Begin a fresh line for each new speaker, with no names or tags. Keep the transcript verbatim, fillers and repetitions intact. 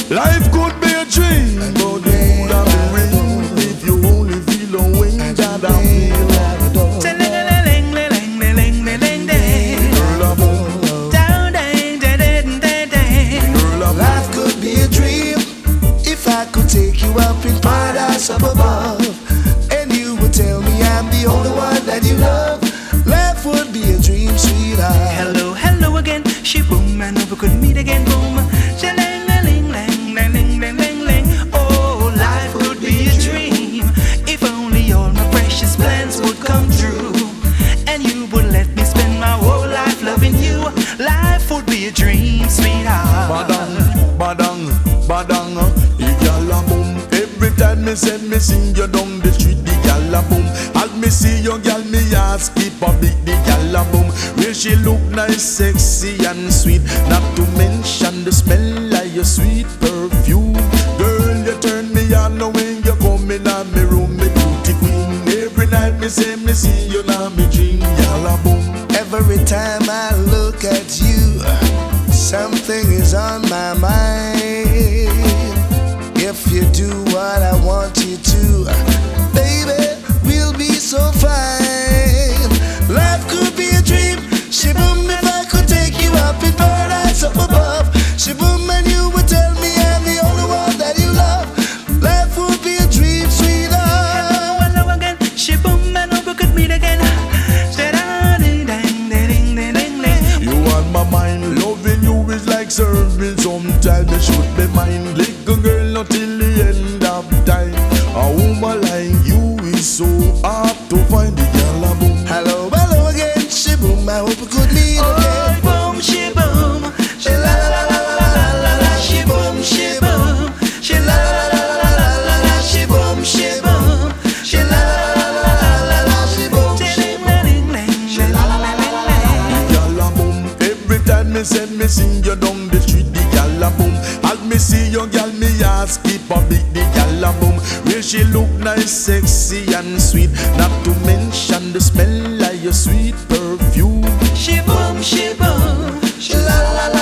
Life could be a dream, but it would have been real if you only feel the way that I feel.
Life could be a dream if I could take you up in paradise up above, and you would tell me I'm the only one that you love. Life would be a dream, sweetheart.
Hello, hello again. She boom, I know we could meet again. Boom, ling ling ling ling ling ling ling ling. Oh, life could be a dream if only all my precious plans would come true, and you would let me spend my whole life loving you. Life would be a dream, sweetheart.
Badang, badang, badang, the gyal a boom. Every time me send me sing you down the street, the gyal a boom. As me see your gyal, me ask keep a big, the gyal a boom. Where she look nice, sexy and sweet, not to mention the smell of your sweet perfume. Girl, you turn me on when you come in on me room, me beauty queen. Every night me say me see you now me dream, gyal a boom.
Every time I look at you, something is on my mind. If you do what I want you to, baby, we'll be so fine. Life could be a dream. Shaboom, if I could take you up in paradise up above. Shaboom, and you would tell me I'm the only one that you love. Life would be a dream, sweetheart.
Hello, hello again. Shaboom, I know we could meet again.
You on my mind, loving you is like serving. Sometimes you should be mine. Little girl, not till the end of time. A woman like you is so hard to find. The girl a boom.
Hello, hello again. Shaboom, I hope we could meet
Oh,
again.
boom, shaboom, she la la la la la la la, shaboom, shaboom, she la la la la la la la, shaboom, shaboom, she la la la la la la, shaboom,
The gyal a boom. Every time me send me sing you down the street, the gyal a boom. As me see your gyal, me ask keep a big, the gyal a boom. Where she look nice, sexy and sweet, not to mention the smell of your sweet perfume.
shaboom, shaboom,
She la la la